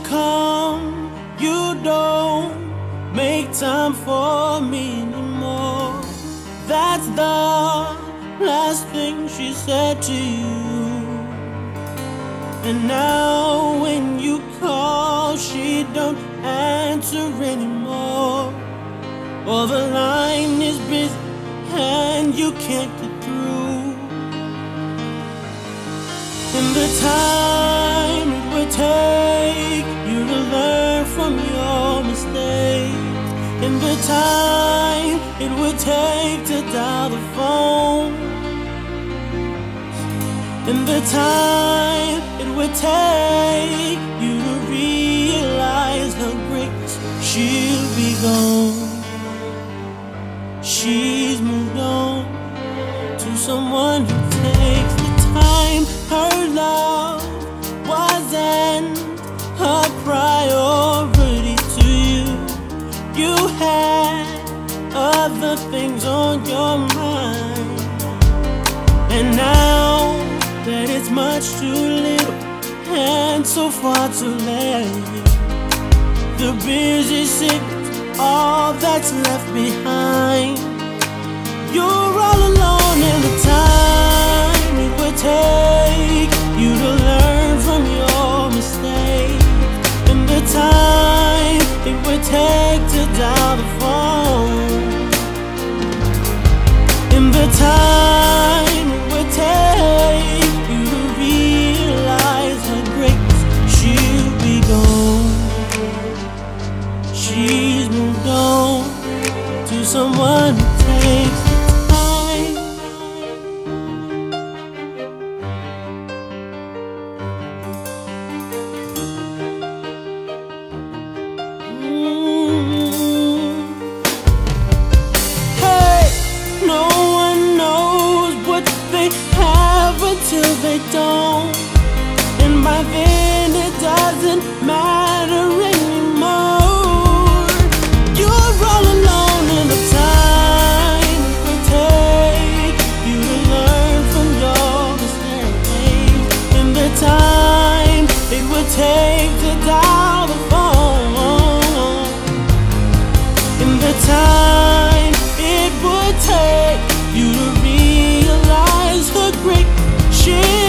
come, you don't make time for me anymore. That's the last thing she said to you. And now when you call, she don't answer anymore. Or the line is busy and you can't get through. In the time it would take you to learn from your mistakes, in the time it would take to dial the phone, in the time it would take you to realize her greatness, she'll be gone. She's moved on to someone who takes the time. Her love wasn't a priority to you. You had other things on your mind. And now that it's much too little and so far too late, the busy signal's all that's left behind. You're all alone in the time it would take you to learn from your mistakes, in the time it would take to dial the phone, in the time it would take you to realize her greatness, she'll be gone. She's moved on to someone who takes the time. Hey, no one knows what they have until they don't. And by then it doesn't matter anymore. You're all alone in the time it would take you to learn from your mistakes, in the time it would take to dial the phone, in the time it would take you to realize her great shit.